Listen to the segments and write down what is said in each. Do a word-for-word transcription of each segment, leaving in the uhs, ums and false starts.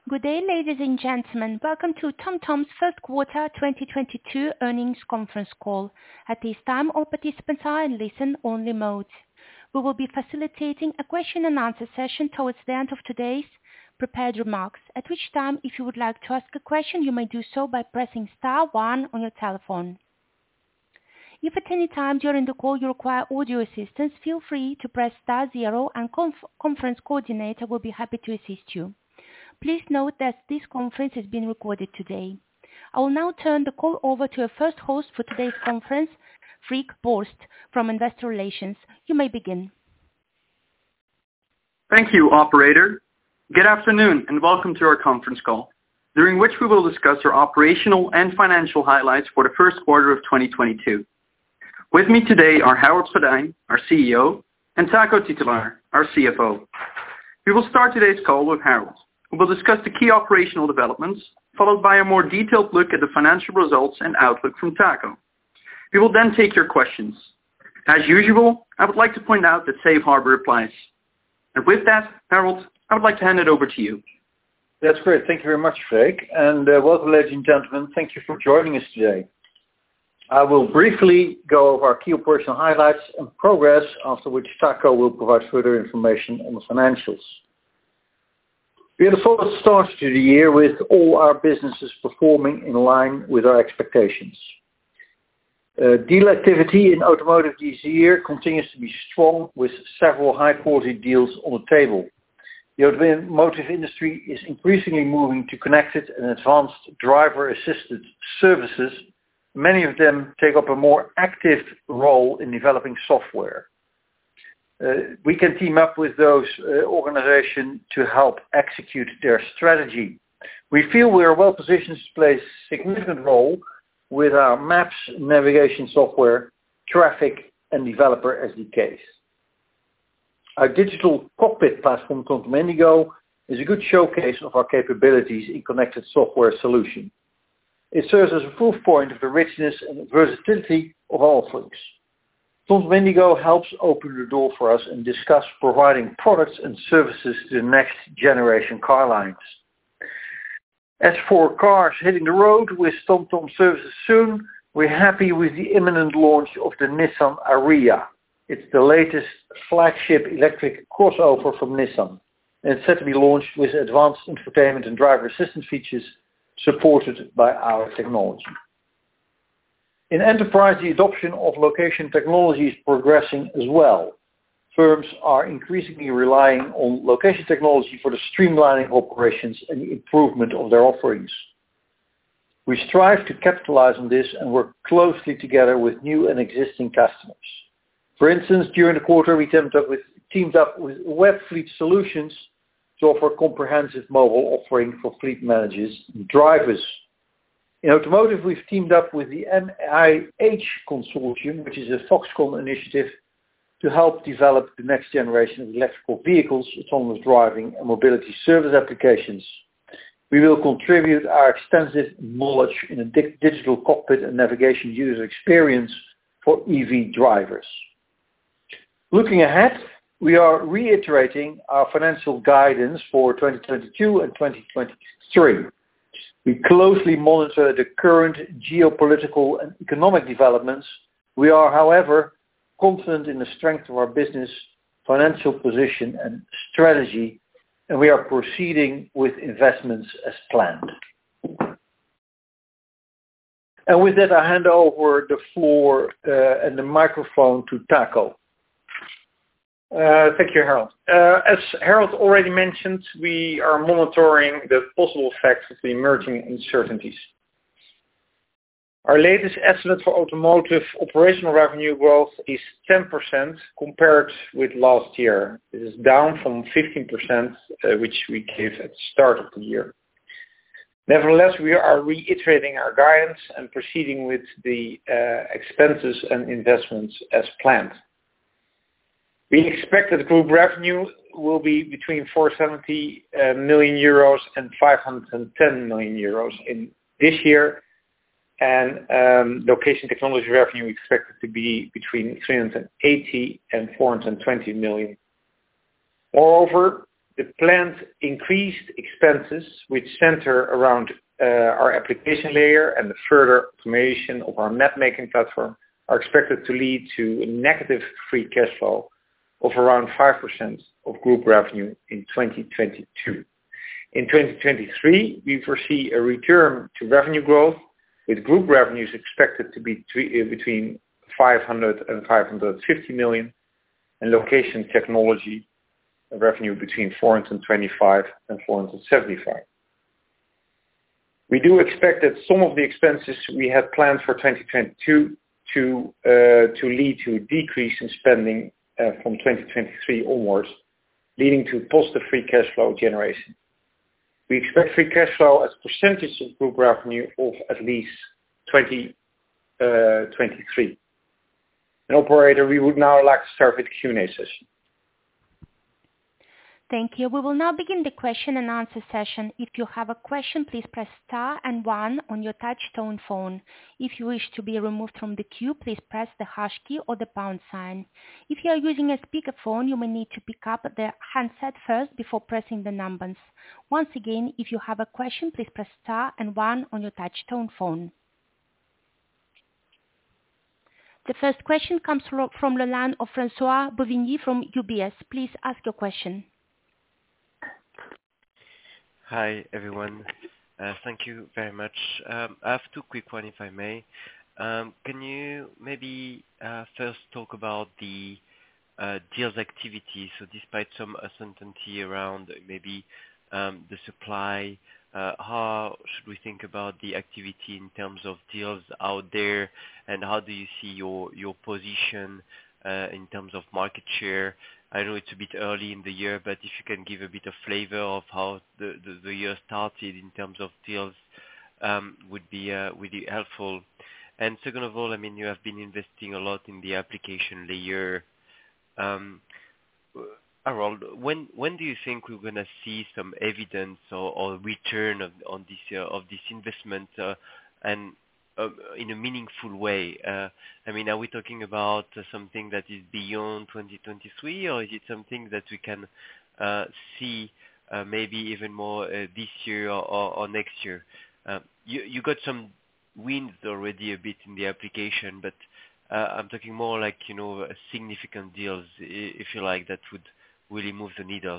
Good day, ladies and gentlemen. Welcome to TomTom's first quarter twenty twenty-two earnings conference call. At this time, all participants are in listen-only mode. We will be facilitating a question and answer session towards the end of today's prepared remarks, at which time, if you would like to ask a question, you may do so by pressing star one on your telephone. If at any time during the call you require audio assistance, feel free to press star zero and conf- conference coordinator will be happy to assist you. Please note that this conference is being recorded today. I will now turn the call over to our first host for today's conference, Freek Borst from Investor Relations. You may begin. Thank you, operator. Good afternoon and welcome to our conference call, during which we will discuss our operational and financial highlights for the first quarter of twenty twenty-two. With me today are Harold Goddijn, our C E O, and Taco Titulaer, our C F O. We will start today's call with Harold, who will discuss the key operational developments, followed by a more detailed look at the financial results and outlook from Taco. We will then take your questions. As usual, I would like to point out that Safe Harbor applies. And with that, Harold, I would like to hand it over to you. That's great. Thank you very much, Freek. And uh, welcome, ladies and gentlemen. Thank you for joining us today. I will briefly go over our key operational highlights and progress, after which Taco will provide further information on the financials. We had a solid start to the year with all our businesses performing in line with our expectations. Uh, deal activity in automotive this year continues to be strong with several high-quality deals on the table. The automotive industry is increasingly moving to connected and advanced driver-assisted services. Many of them take up a more active role in developing software. Uh, we can team up with those uh, organizations to help execute their strategy. We feel we are well positioned to play a significant role with our maps, navigation software, traffic, and developer S D Ks. Our digital cockpit platform, TomTom Indigo, is a good showcase of our capabilities in connected software solution. It serves as a proof point of the richness and versatility of our offerings. TomTom Indigo helps open the door for us and discuss providing products and services to the next generation car lines. As for cars hitting the road with TomTom services soon, we're happy with the imminent launch of the Nissan Ariya. It's the latest flagship electric crossover from Nissan, and it's set to be launched with advanced infotainment and driver assistance features supported by our technology. In enterprise, the adoption of location technology is progressing as well. Firms are increasingly relying on location technology for the streamlining of operations and the improvement of their offerings. We strive to capitalize on this and work closely together with new and existing customers. For instance, during the quarter, we teamed up with, teamed up with Webfleet Solutions to offer a comprehensive mobile offering for fleet managers and drivers. In automotive, we've teamed up with the M I H Consortium, which is a Foxconn initiative to help develop the next generation of electrical vehicles, autonomous driving, and mobility service applications. We will contribute our extensive knowledge in a di- digital cockpit and navigation user experience for E V drivers. Looking ahead, we are reiterating our financial guidance for twenty twenty-two and twenty twenty-three. We closely monitor the current geopolitical and economic developments. We are, however, confident in the strength of our business, financial position and strategy, and we are proceeding with investments as planned. And with that, I hand over the floor uh, and the microphone to Taco. Uh, thank you, Harold. Uh, as Harold already mentioned, we are monitoring the possible effects of the emerging uncertainties. Our latest estimate for automotive operational revenue growth is ten percent compared with last year. This is down from fifteen percent, uh, which we gave at the start of the year. Nevertheless, we are reiterating our guidance and proceeding with the uh, expenses and investments as planned. We expect that group revenue will be between four hundred seventy uh, million euros and five hundred ten million euros in this year, and um, location technology revenue expected to be between three hundred eighty and four hundred twenty million. Moreover, the planned increased expenses expenses, which center around uh, our application layer and the further automation of our map-making platform, are expected to lead to a negative free cash flow of around five percent of group revenue in twenty twenty-two. In twenty twenty-three, we foresee a return to revenue growth, with group revenues expected to be between five hundred and five hundred fifty million, and location technology revenue between four hundred twenty-five and four hundred seventy-five. We do expect that some of the expenses we had planned for twenty twenty-two to uh, to lead to a decrease in spending uh, from twenty twenty-three onwards, leading to positive free cash flow generation. We expect free cash flow as a percentage of group revenue of at least twenty twenty-three. And operator, we would now like to start with the Q and A session. Thank you. We will now begin the question and answer session. If you have a question, please press star and one on your touch tone phone. If you wish to be removed from the queue, please press the hash key or the pound sign. If you are using a speakerphone, you may need to pick up the handset first before pressing the numbers. Once again, if you have a question, please press star and one on your touch tone phone. The first question comes from the line of François Bouvignies from U B S. Please ask your question. Hi, everyone. Uh, thank you very much. Um, I have two quick ones, if I may. Um, can you maybe uh, first talk about the uh, deals activity? So despite some uncertainty around maybe um, the supply, uh, how should we think about the activity in terms of deals out there, and how do you see your your position uh, in terms of market share? I know it's a bit early in the year, but if you can give a bit of flavor of how the, the, the year started in terms of deals, um, would be uh, really helpful. And second of all, I mean, you have been investing a lot in the application layer. Um, Harold, when when do you think we're gonna see some evidence or, or return of on this uh, of this investment uh, and Uh, in a meaningful way? Uh, I mean, are we talking about uh, something that is beyond twenty twenty-three, or is it something that we can uh, see uh, maybe even more uh, this year or, or, or next year? Uh, you, you got some wins already a bit in the application, but uh, I'm talking more like, you know, significant deals, if you like, that would really move the needle.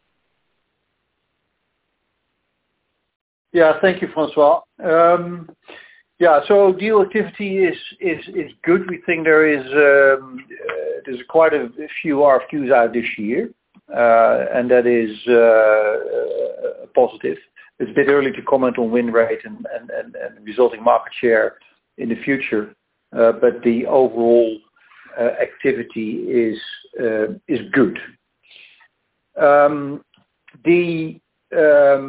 Yeah, thank you, Francois. Um, Yeah, so deal activity is is is good. We think there is um, uh, there's quite a few R F Qs out this year, uh, and that is uh, uh, positive. It's a bit early to comment on win rate and, and, and, and resulting market share in the future, uh, but the overall uh, activity is uh, is good. Um, the um,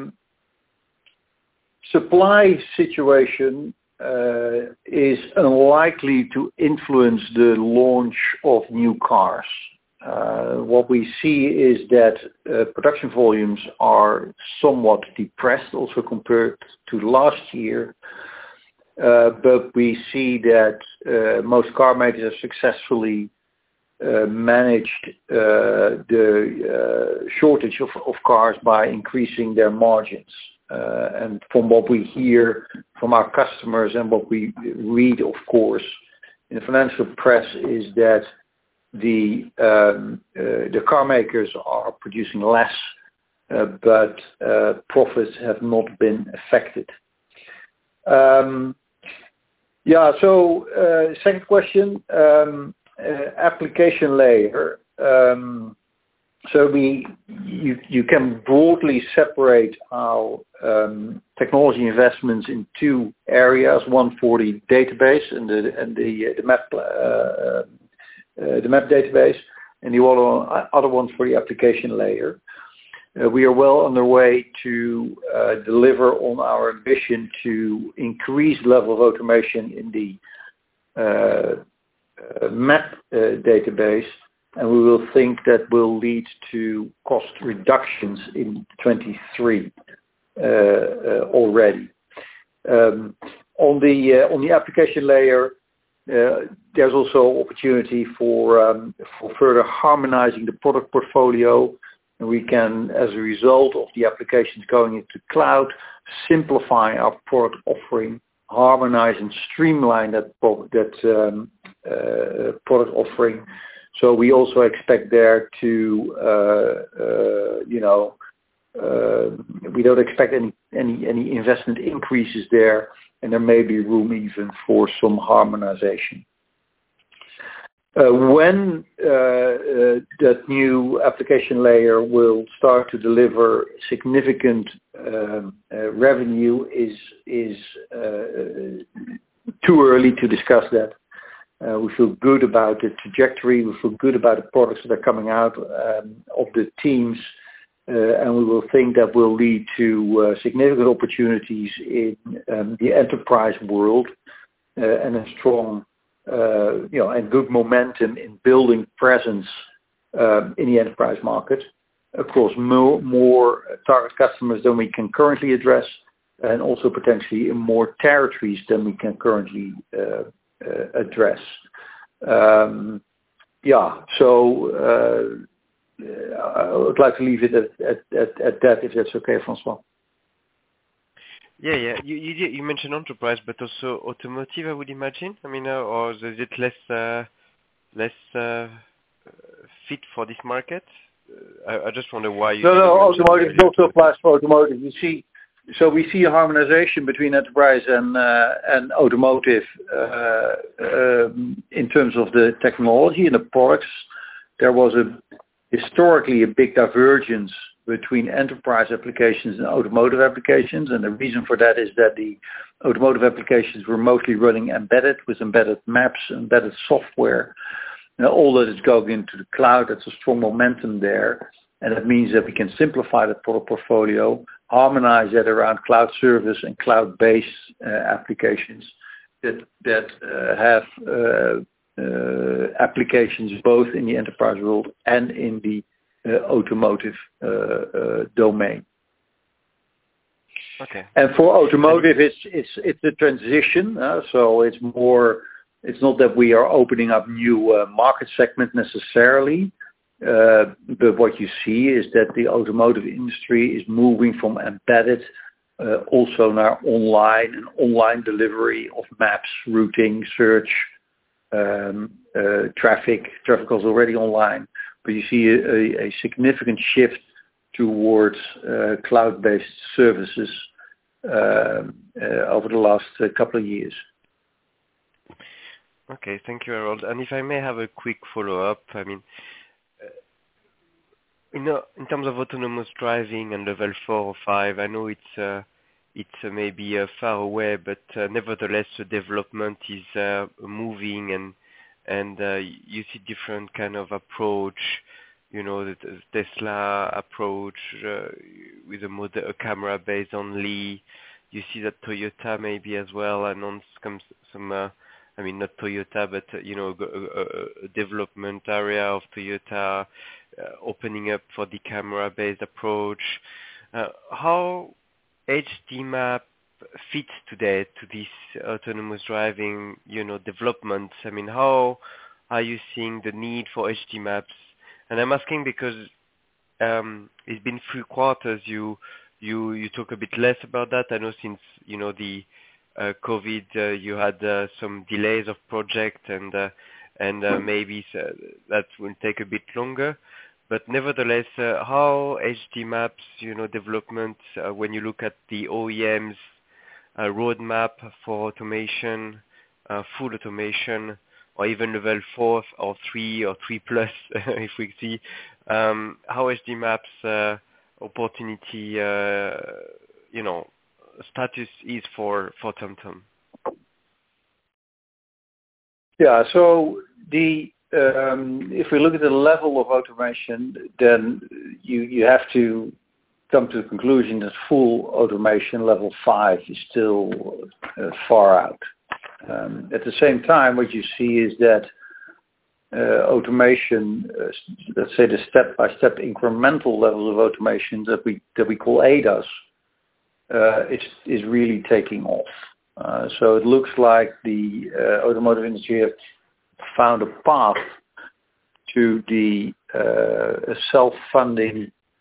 supply situation Uh, is unlikely to influence the launch of new cars. Uh, what we see is that uh, production volumes are somewhat depressed also compared to last year, uh, but we see that uh, most car makers have successfully uh, managed uh, the uh, shortage of, of cars by increasing their margins. Uh, and from what we hear from our customers and what we read, of course, in the financial press, is that the um, uh, the car makers are producing less, uh, but uh, profits have not been affected. Um, yeah. So, uh, second question, um, uh, application layer. Um, So we, you, you can broadly separate our um, technology investments in two areas: one for the database and the and the, uh, the map uh, uh, the map database, and the other one, other one for the application layer. Uh, we are well on the way to uh, deliver on our ambition to increase level of automation in the uh, uh, map uh, database. And we will think that will lead to cost reductions in twenty-three uh, uh, already. Um, on the uh, on the application layer, uh, there's also opportunity for um, for further harmonizing the product portfolio and we can, as a result of the applications going into cloud, simplify our product offering, harmonize and streamline that pro- that um, uh, product offering. So we also expect there to, uh, uh, you know, uh, we don't expect any, any any investment increases there, and there may be room even for some harmonization. Uh, when uh, uh, that new application layer will start to deliver significant um, uh, revenue is is uh, too early to discuss that. Uh, we feel good about the trajectory. We feel good about the products that are coming out um, of the teams, uh, and we will think that will lead to uh, significant opportunities in um, the enterprise world uh, and a strong Uh, you know, and good momentum in building presence um, in the enterprise market across more, more target customers than we can currently address, and also potentially in more territories than we can currently uh, uh, address. Um, yeah, so uh, I would like to leave it at, at, at, at that, if that's okay, Francois. Yeah, yeah. You you did- you mentioned enterprise, but also automotive, I would imagine. I mean, uh, or is it less uh, less uh, fit for this market? Uh, I I just wonder why you No, no, didn't mention automotive it. also applies for automotive. You see, so we see a harmonization between enterprise and uh, and automotive uh, um, in terms of the technology and the products. There was a historically a big divergence between enterprise applications and automotive applications, and the reason for that is that the automotive applications were mostly running embedded with embedded maps, embedded software. Now, all that is going into the cloud. That's a strong momentum there, and that means that we can simplify the product portfolio, harmonize that around cloud service and cloud-based uh, applications that that uh, have uh, uh, applications both in the enterprise world and in the Uh, automotive uh, uh, domain. Okay. And for automotive, it's it's it's a transition. Uh, so it's more. It's not that we are opening up new uh, market segment necessarily, uh, but what you see is that the automotive industry is moving from embedded uh, also now online and online delivery of maps, routing, search, um, uh, traffic. Traffic is already online. But you see a, a, a significant shift towards uh, cloud-based services uh, uh, over the last uh, couple of years. Okay, thank you, Harold. And if I may have a quick follow-up, I mean, uh, you know, in terms of autonomous driving and level four or five, I know it's uh, it's uh, maybe uh, far away, but uh, nevertheless, the development is uh, moving, and and uh, you see different kind of approach, you know, the the Tesla approach uh, with a, mod- a camera based only. You see that Toyota maybe as well announced some, some uh, I mean, not Toyota, but, uh, you know, a, a, a development area of Toyota uh, opening up for the camera-based approach. Uh, how H D map fits today to this autonomous driving, you know, development? I mean, how are you seeing the need for H D maps? And I'm asking because um, it's been three quarters. You you you talk a bit less about that. I know since, you know, the uh, COVID, uh, you had uh, some delays of project, and uh, and uh, maybe uh, that will take a bit longer. But nevertheless, uh, how H D maps, you know, development, uh, when you look at the O E Ms uh, roadmap for automation, uh, full automation, or even level four or three or three plus, if we see, um, how H D maps uh, opportunity, uh, you know, status is for for TomTom. Yeah. So the um, if we look at the level of automation, then you you have to come to the conclusion that full automation level five is still uh, far out. Um, at the same time, what you see is that uh, automation, uh, let's say the step-by-step incremental levels of automation that we that we call A D A S, uh, is is really taking off. Uh, so it looks like the uh, automotive industry have found a path to the uh, self-funding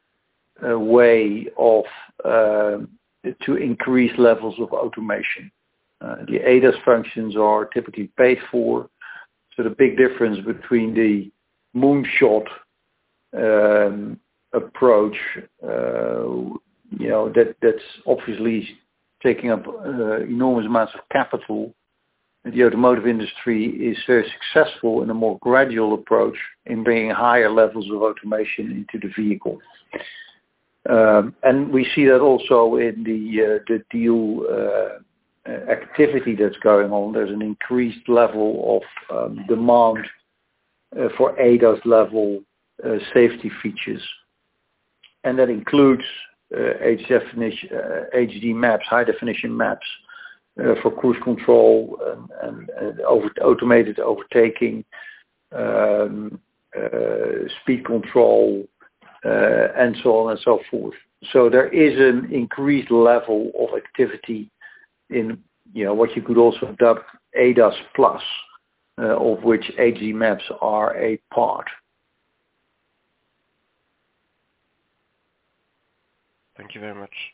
uh, way of uh, to increase levels of automation. Uh, the A D A S functions are typically paid for, so the big difference between the moonshot um, approach, uh, you know, that that's obviously taking up uh, enormous amounts of capital. The automotive industry is very successful in a more gradual approach in bringing higher levels of automation into the vehicle. Um, and we see that also in the, uh, the deal uh, activity that's going on. There's an increased level of um, demand uh, for A D A S level uh, safety features. And that includes uh, H, definition, uh, H D maps, high definition maps, Uh, for cruise control and, and, and over, automated overtaking, um, uh, speed control, uh, and so on and so forth. So there is an increased level of activity in, you know, what you could also dub A D A S plus, uh, of which H D maps are a part. Thank you very much.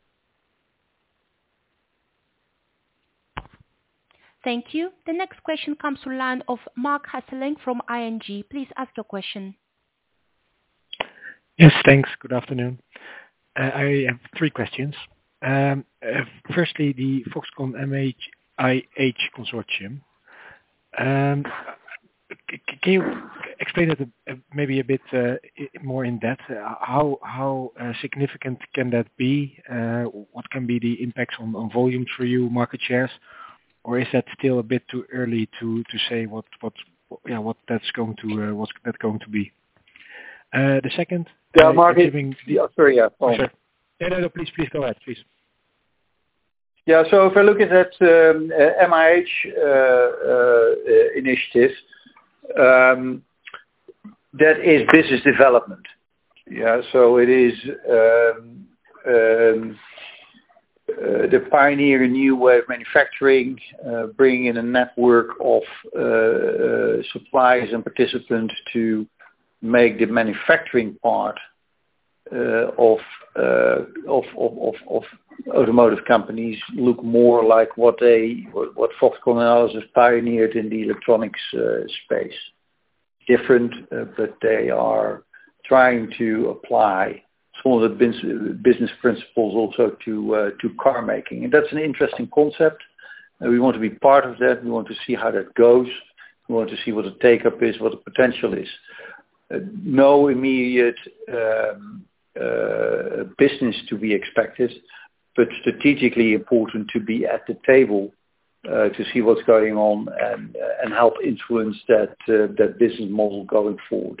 Thank you. The next question comes from the line of Marc Hesselink from I N G. Please ask your question. Yes, thanks. Good afternoon. Uh, I have three questions. Um, uh, firstly, the Foxconn M H I H consortium. Um, c- can you explain it a, a, maybe a bit uh, more in depth? Uh, how how uh, significant can that be? Uh, what can be the impacts on, on volumes for you, market shares? Or is that still a bit too early to, to say what what yeah what that's going to uh, what's that going to be? Uh, the second, yeah, uh, Mark, giving the, yeah, sorry, yeah, oh, sorry. Yeah, no, no, please, please go ahead, please. Yeah, so if I look at that um, uh, M I H uh, uh, initiative, um, that is business development. Yeah, so it is. Um, um, Uh, the pioneer a new way of manufacturing, uh, bringing in a network of uh, uh, suppliers and participants to make the manufacturing part uh, of, uh, of, of, of, of automotive companies look more like what they, what Foxconn and others has pioneered in the electronics uh, space. Different, uh, but they are trying to apply some of the business principles also to uh, to car making, and that's an interesting concept. Uh, we want to be part of that. We want to see how that goes. We want to see what the take-up is, what the potential is. Uh, no immediate um, uh, business to be expected, but strategically important to be at the table uh, to see what's going on and uh, and help influence that uh, that business model going forward.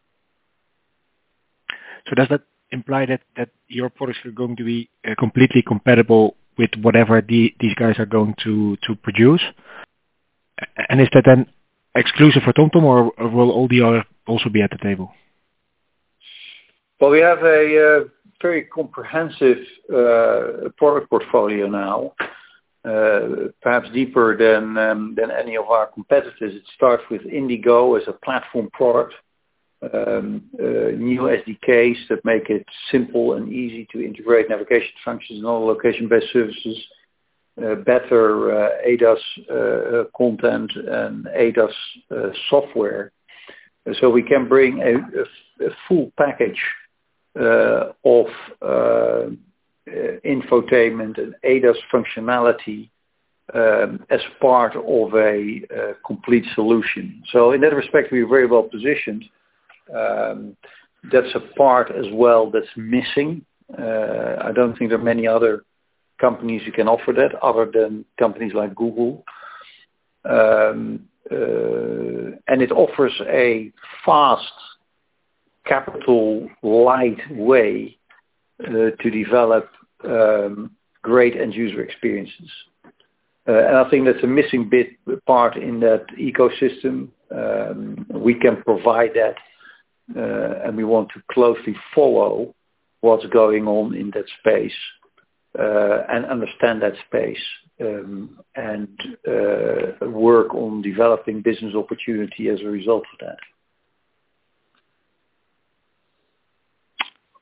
So does that imply that, that your products are going to be uh, completely compatible with whatever the, these guys are going to, to produce? And is that then exclusive for TomTom, or, or will all the other also be at the table? Well, we have a uh, very comprehensive uh, product portfolio now, uh, perhaps deeper than um, than any of our competitors. It starts with Indigo as a platform product. Um, uh, new S D Ks that make it simple and easy to integrate navigation functions and all location-based services, uh, better uh, A D A S uh, content and A D A S uh, software. So we can bring a, a, a full package uh, of uh, infotainment and A D A S functionality um, as part of a uh, complete solution. So in that respect, we're very well positioned. Um, that's a part as well that's missing. Uh, I don't think there are many other companies who can offer that other than companies like Google. Um, uh, and it offers a fast, capital light way uh, to develop um, great end user experiences. Uh, and I think that's a missing bit part in that ecosystem. Um, we can provide that. Uh, and we want to closely follow what's going on in that space uh, and understand that space um, and uh, work on developing business opportunity as a result of that.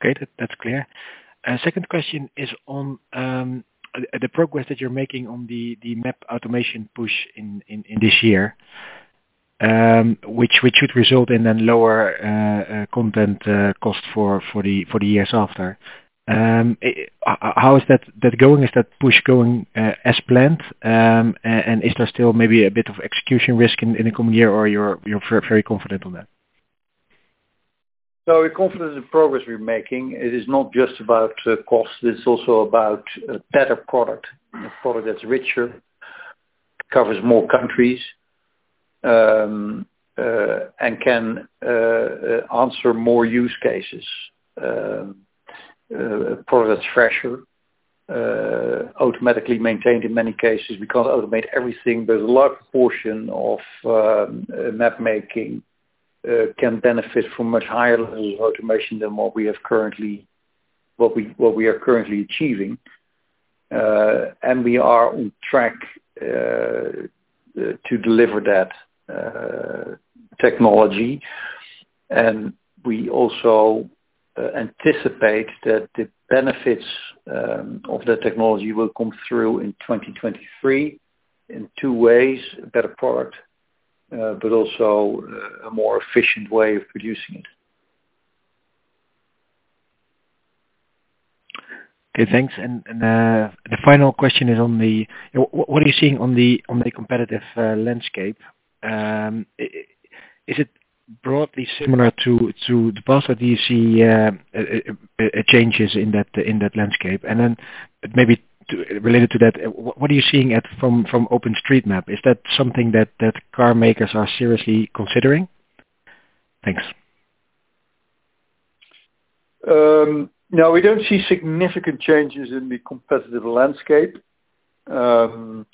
Okay, that, that's clear. Uh, second question is on um, the progress that you're making on the, the map automation push in, in, in this year, um, which which should result in then lower uh, uh, content uh, cost for, for the for the years after. Um, it, how is that, that going? Is that push going uh, as planned? Um, and, and is there still maybe a bit of execution risk in, in the coming year, or you're you're very confident on that? So we're confident in the progress we're making. It is not just about uh, cost. It's also about a better product, a product that's richer, covers more countries, um, uh, and can uh, uh, answer more use cases. Um, uh, a product that's fresher, uh, automatically maintained in many cases. We can't automate everything, but a large portion of um, uh, map making Uh, can benefit from much higher levels of automation than what we have currently, what we what we are currently achieving, uh, and we are on track uh, uh, to deliver that uh, technology, and we also uh, anticipate that the benefits um, of that technology will come through in twenty twenty-three in two ways: a better product. Uh, but also uh, a more efficient way of producing it. Okay, thanks. And, and uh, the final question is on the you know, what are you seeing on the on the competitive uh, landscape? Um, is it broadly similar to to the past, or do you see uh, uh, uh, changes in that uh, in that landscape? And then maybe to, related to that, what are you seeing at from from OpenStreetMap? Is that something that that car makers are seriously considering? Thanks. Um, no, we don't see significant changes in the competitive landscape. Um,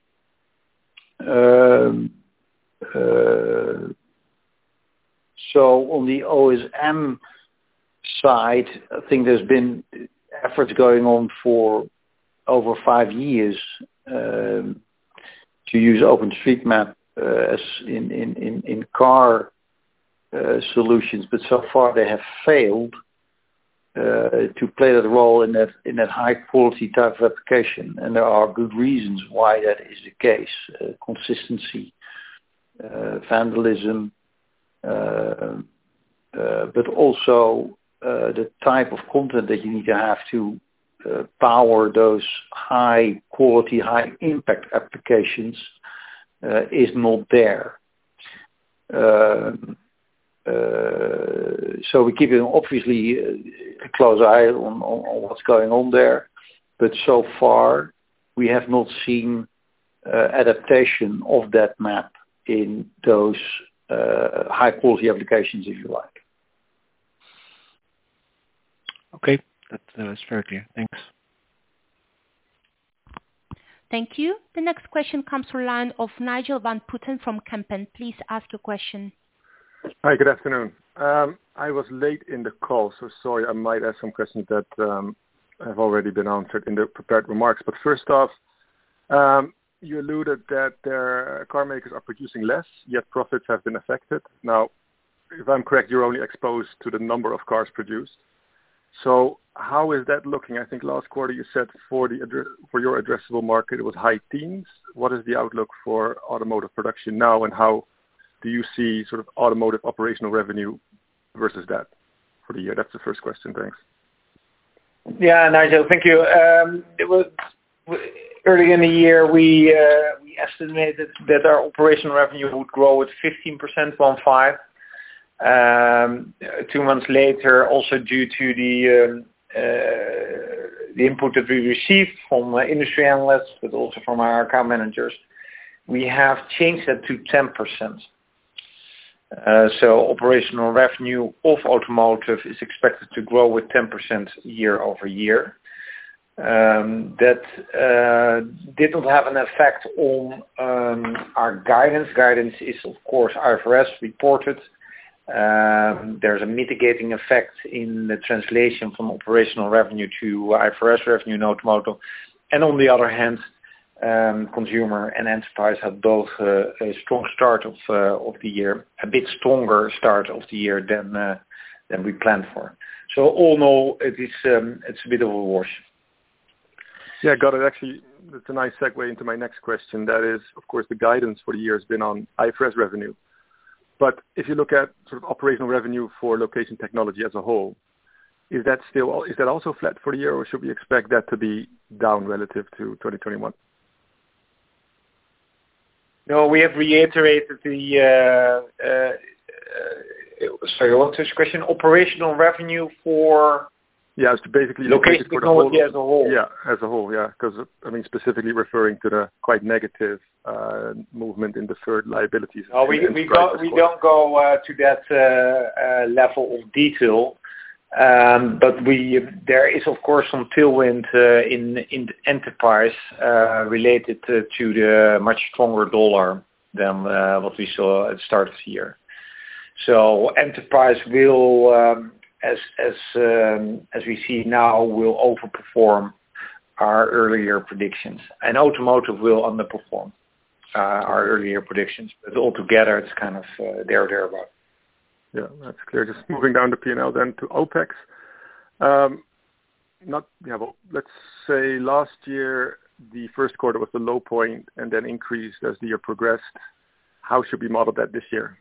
um, uh, so on the O S M side, I think there's been efforts going on for over five years um, to use OpenStreetMap uh, as in, in, in, in car uh, solutions, but so far they have failed uh, to play that role in that in that high quality type of application, and there are good reasons why that is the case: uh, consistency, uh, vandalism, uh, uh, but also uh, the type of content that you need to have to Uh, power those high quality, high impact applications uh, is not there. Uh, uh, so we keep obviously a close eye on, on, on what's going on there, but so far we have not seen uh, adaptation of that map in those uh, high quality applications, if you like. Okay. That uh, is very clear. Thanks. Thank you. The next question comes from the line of Nigel van Putten from Kempen. Please ask your question. Hi, good afternoon. Um, I was late in the call, so sorry, I might ask some questions that um, have already been answered in the prepared remarks. But first off, um, you alluded that their car makers are producing less, yet profits have been affected. Now, if I'm correct, you're only exposed to the number of cars produced. So how is that looking? I think last quarter you said for the for your addressable market it was high teens. What is the outlook for automotive production now, and how do you see sort of automotive operational revenue versus that for the year? That's the first question. Thanks. Yeah, Nigel, thank you. Um, it was early in the year we uh, we estimated that our operational revenue would grow at fifteen percent, one five. Um, two months later, also due to the um, uh, the input that we received from uh, industry analysts, but also from our account managers, we have changed that to ten percent. Uh, so operational revenue of automotive is expected to grow with ten percent year over year. Um, that uh, did not have an effect on um, our guidance. Guidance is, of course, I F R S reported. Um, there's a mitigating effect in the translation from operational revenue to I F R S revenue in automotive. And on the other hand, um, consumer and enterprise had both uh, a strong start of uh, of the year, a bit stronger start of the year than uh, than we planned for. So all in all, it is um, it's a bit of a wash. Yeah, got it. Actually, that's a nice segue into my next question. That is, of course, the guidance for the year has been on I F R S revenue. But if you look at sort of operational revenue for location technology as a whole, is that still is that also flat for the year, or should we expect that to be down relative to twenty twenty-one? No, we have reiterated the. Uh, uh, uh, sorry, what's this question? Operational revenue for. Yeah, it's basically location for technology the whole, as a whole. Yeah, as a whole, yeah, because I mean specifically referring to the quite negative uh, movement in deferred liabilities. No, we we go, we don't go uh, to that uh, uh, level of detail, um, but we there is of course some tailwind uh, in in enterprise uh, related uh, to the much stronger dollar than uh, what we saw at the start of the year. So enterprise will. Um, As as um, as we see now, will overperform our earlier predictions, and automotive will underperform uh, our earlier predictions. But altogether, it's kind of uh, there or thereabout. Yeah, that's clear. Just moving down the P and L then to OPEX. Um, not yeah, well, let's say last year the first quarter was the low point, and then increased as the year progressed. How should we model that this year?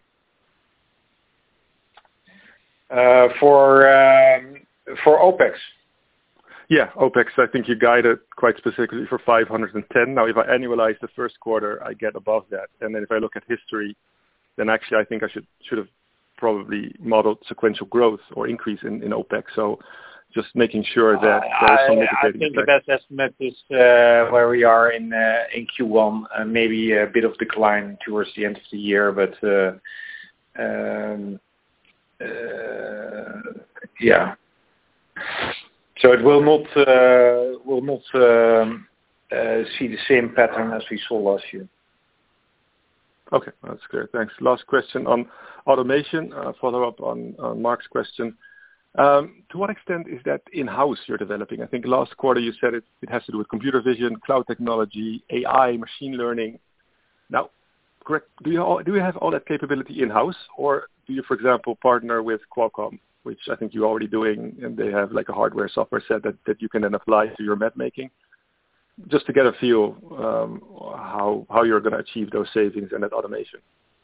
Uh, for um, for OPEX. Yeah, OPEX. I think you guided quite specifically for five hundred ten. Now, if I annualize the first quarter, I get above that. And then if I look at history, then actually I think I should should have probably modeled sequential growth or increase in, in OPEX. So just making sure that uh, there is some mitigating I think effect. the best estimate is uh, where we are in uh, in Q one, uh, maybe a bit of decline towards the end of the year, but. Uh, um, Uh, yeah. So it will not uh, will not um, uh, see the same pattern as we saw last year. Okay, that's clear. Thanks. Last question on automation. Uh, follow up on, on Mark's question. Um, to what extent is that in-house you're developing? I think last quarter you said it, it has to do with computer vision, cloud technology, A I, machine learning. Now, correct. Do you all, do you have all that capability in-house, or do you, for example, partner with Qualcomm, which I think you're already doing, and they have like a hardware software set that, that you can then apply to your map making? Just to get a feel um, how how you're going to achieve those savings and that automation.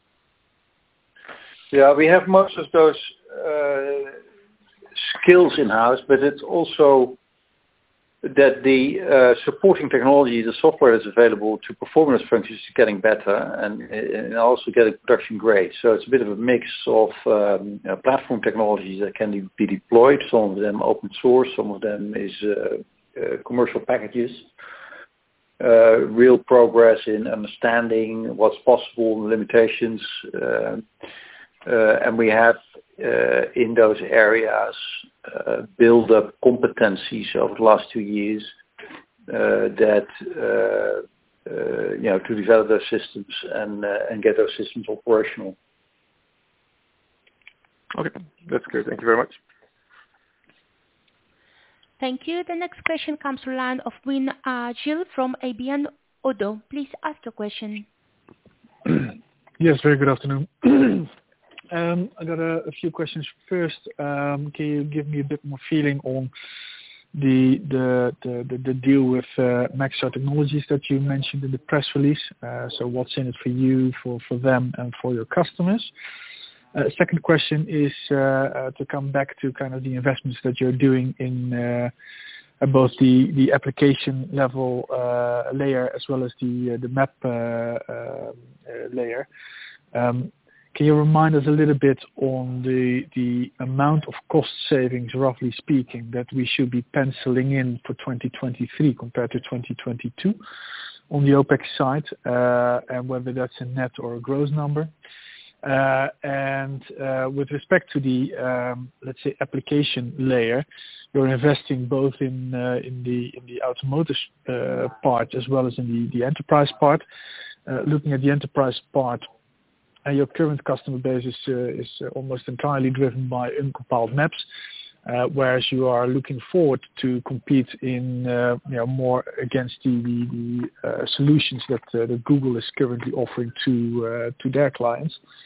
Yeah, we have most of those uh, skills in-house, but it's also that the uh, supporting technology, the software that's available to perform those functions is getting better and, and also getting production grade. So it's a bit of a mix of um, you know, platform technologies that can be deployed. Some of them open source, some of them is uh, uh, commercial packages. Uh, real progress in understanding what's possible, limitations, uh, uh, and we have uh, in those areas uh, build up competencies over the last two years uh, that uh, uh, you know to develop those systems and uh, and get those systems operational. Okay, that's good. Thank you very much. Thank you. The next question comes from the line of Wim uh, Gilles from A B N Oddo. Please ask your question. Yes, very good afternoon. um, I got a, a few questions. First, um, can you give me a bit more feeling on the the the, the, the deal with uh, Maxar Technologies that you mentioned in the press release? Uh, so what's in it for you, for, for them, and for your customers? Uh, second question is uh, uh, to come back to kind of the investments that you're doing in uh, both the, the application level uh, layer as well as the uh, the map uh, uh, uh, layer. Um, can you remind us a little bit on the the amount of cost savings, roughly speaking, that we should be penciling in for twenty twenty-three compared to twenty twenty-two on the OPEX side, uh, and whether that's a net or a gross number? Uh, and uh, with respect to the, um, let's say, application layer, you're investing both in uh, in the in the automotive uh, part as well as in the, the enterprise part. Uh, looking at the enterprise part, uh, your current customer base is uh, is almost entirely driven by uncompiled maps, uh, whereas you are looking forward to compete in uh, you know more against the the, the uh, solutions that uh, that Google is currently offering to uh, to their clients,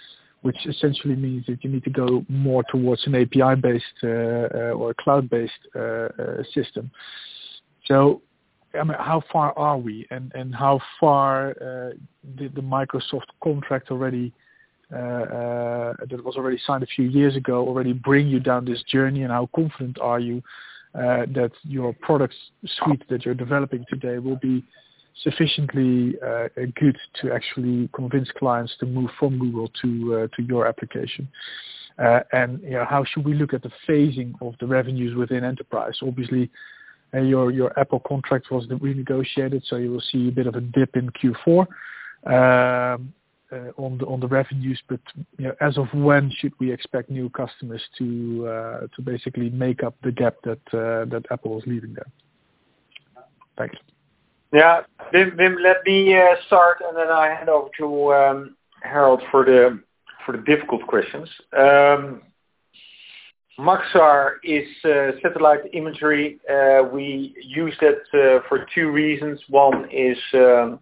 which essentially means that you need to go more towards an A P I-based uh, uh, or a cloud-based uh, uh, system. So, I mean, how far are we, and, and how far uh, did the Microsoft contract already uh, uh, that was already signed a few years ago already bring you down this journey, and how confident are you uh, that your product suite that you're developing today will be sufficiently uh, good to actually convince clients to move from Google to uh, to your application? Uh, and you know, how should we look at the phasing of the revenues within enterprise? Obviously, uh, your your Apple contract was renegotiated, so you will see a bit of a dip in Q four um, uh, on the on the revenues. But you know, as of when should we expect new customers to uh, to basically make up the gap that uh, that Apple is leaving there? Thanks. Yeah, Wim, Wim let me uh, start, and then I hand over to um, Harold for the for the difficult questions. Um, Maxar is uh, satellite imagery. Uh, we use that uh, for two reasons. One is um,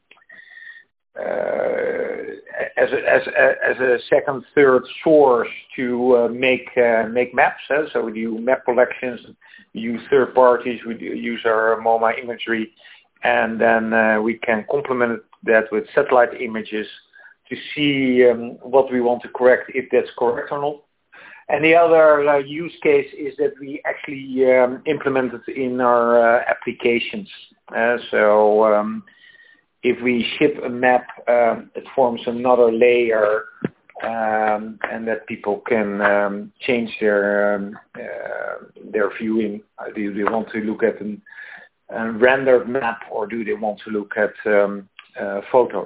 uh, as a, as a, as a second, third source to uh, make uh, make maps. Eh? So we do map collections. We use third parties. We do use our MoMA imagery. And then uh, we can complement that with satellite images to see um, what we want to correct, if that's correct or not. And the other uh, use case is that we actually um, implement it in our uh, applications. Uh, so um, if we ship a map, um, it forms another layer, um, and that people can um, change their um, uh, their viewing. Uh, do they want to look at an a rendered map, or do they want to look at um, uh, photos?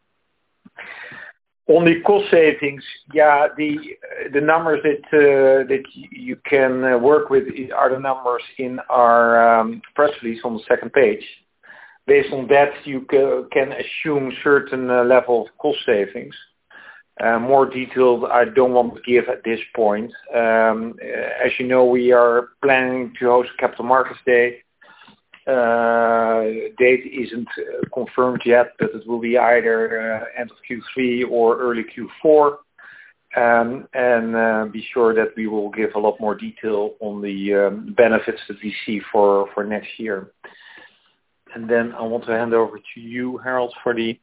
On the cost savings, yeah, the the numbers that uh, that you can uh, work with are the numbers in our um, press release on the second page. Based on that, you ca- can assume certain uh, level of cost savings. Uh, more detailed, I don't want to give at this point. Um, as you know, we are planning to host a Capital Markets Day. Uh, date isn't uh, confirmed yet, but it will be either uh, end of Q three or early Q four. Um, and uh, be sure that we will give a lot more detail on the um, benefits that we see for, for next year. And then I want to hand over to you, Harold, for the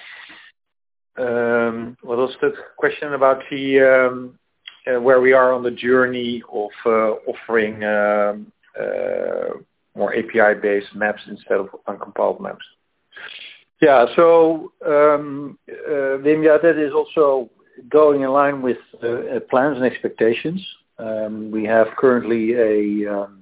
um, what was the question about the um, uh, where we are on the journey of uh, offering um, uh, more A P I-based maps instead of uncompiled maps. Yeah, so um, uh, Wim, yeah, that is also going in line with uh, plans and expectations. Um, we have currently a um,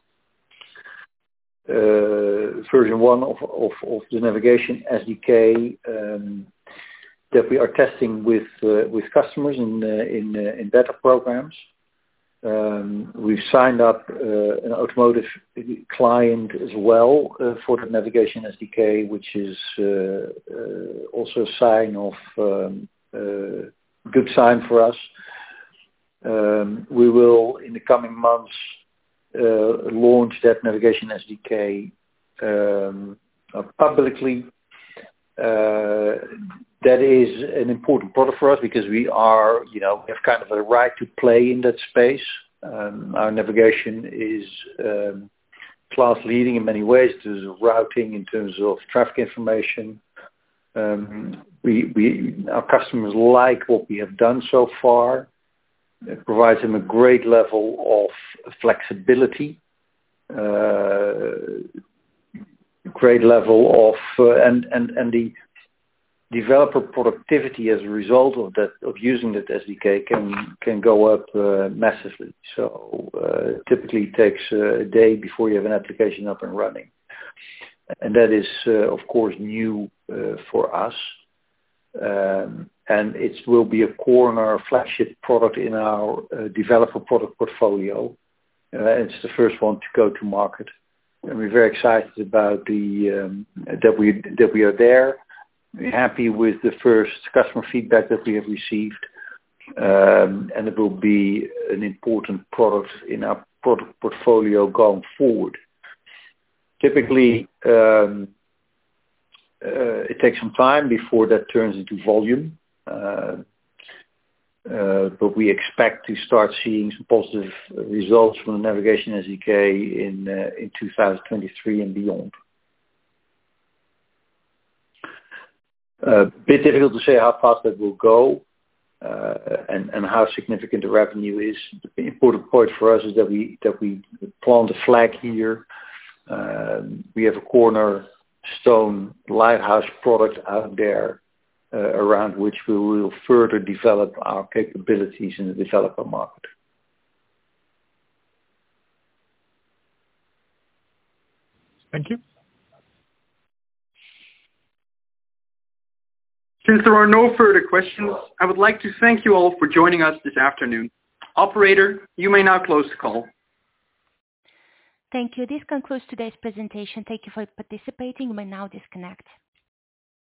uh, version one of, of, of the navigation S D K um, that we are testing with uh, with customers in uh, in uh, in beta programs. Um, we've signed up uh, an automotive client as well uh, for the navigation S D K, which is uh, uh, also a sign of um, uh, good sign for us. Um, we will, in the coming months, uh, launch that navigation S D K um, uh, publicly. Uh, that is an important product for us because we are, you know, we have kind of a right to play in that space. Um, our navigation is um, class leading in many ways. There's routing in terms of traffic information. Um, we, we, our customers like what we have done so far. It provides them a great level of flexibility, uh, great level of, uh, and, and, and the developer productivity as a result of that, of using that S D K can, can go up uh, massively. So uh, typically it takes uh, a day before you have an application up and running. And that is, uh, of course, new uh, for us. Um, and it will be a core in our flagship product in our uh, developer product portfolio. Uh, it's the first one to go to market. And we're very excited about the um, that we that we are there. We're happy with the first customer feedback that we have received, um, and it will be an important product in our product portfolio going forward. Typically, um, uh, it takes some time before that turns into volume. Uh, uh, but we expect to start seeing some positive results from the navigation S D K in uh, in two thousand twenty-three and beyond. A uh, bit difficult to say how fast that will go. Uh, and, and how significant the revenue is. The important point for us is that we that we plant a flag here. Uh, we have a cornerstone lighthouse product out there uh, around which we will further develop our capabilities in the developer market. Thank you. Since there are no further questions, I would like to thank you all for joining us this afternoon. Operator, you may now close the call. Thank you. This concludes today's presentation. Thank you for participating. You may now disconnect.